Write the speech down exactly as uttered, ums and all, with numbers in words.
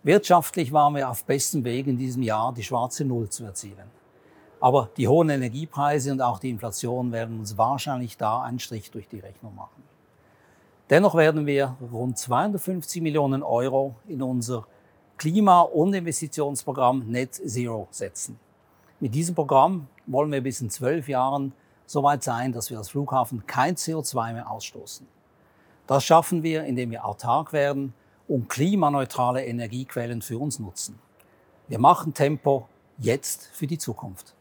Wirtschaftlich waren wir auf bestem Weg, in diesem Jahr die schwarze Null zu erzielen. Aber die hohen Energiepreise und auch die Inflation werden uns wahrscheinlich da einen Strich durch die Rechnung machen. Dennoch werden wir rund zweihundertfünfzig Millionen Euro in unser Klima- und Investitionsprogramm Net Zero setzen. Mit diesem Programm wollen wir bis in zwölf Jahren so weit sein, dass wir als Flughafen kein C O zwei mehr ausstoßen. Das schaffen wir, indem wir autark werden und klimaneutrale Energiequellen für uns nutzen. Wir machen Tempo jetzt für die Zukunft.